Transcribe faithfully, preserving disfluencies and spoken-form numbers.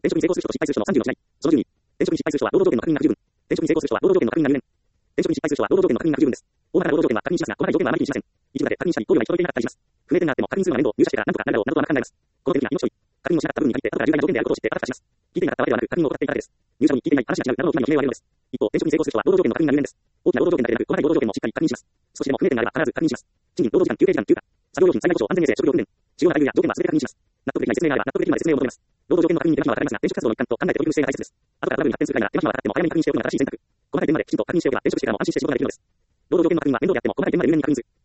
転職に成功する人と失敗する人のさんじゅうの違い。そのじゅうに、転職に失敗する人は労働条件の確認が不十分。転職に成功する人は労働条件の確認が優先。転職に失敗する人は労働条件の確認が不十分です。大まかな労働条件は確認しますが、細かい条件はあまり気にしません。一部だけ確認したり、考慮が行き届いていなかったりします。不明点があっても確認するのは面倒、入社してから何とかなるだろうなどと甘く考えます。この点には命取り。確認をしなかった部分に限って後から重大な条件であることを知ってあたふたします。聞いていなかったわけではなく、確認を怠っていただけです。入社後に聞いていない話が違うなどの決まりを決められるのです。一方、転職に成功する人は労働条件の確認が優先です。大きな労働条件だけでなく、細かい労働条件もしっかり確認します。少しでも不明点があれば必ず確認します。賃金、労働時間、休憩時間、休暇、作業用品、災害保障、安全衛生、食料訓練、主要な待遇や条件は全て確認します。納得できない説明があれば納得できるまで説明を求めます。労働条件の確認に手間暇はかかりますが、転職活動の一環と考えておく姿勢が大切です。後からトラブルに発展するくらいなら手間暇はかかっても早めに確認しておくのが正しい選択。細かい点まできちんと確認しておけば転職してからも安心して仕事ができるのです。労働条件の確認は面倒であっても細かい点まで入念に確認する。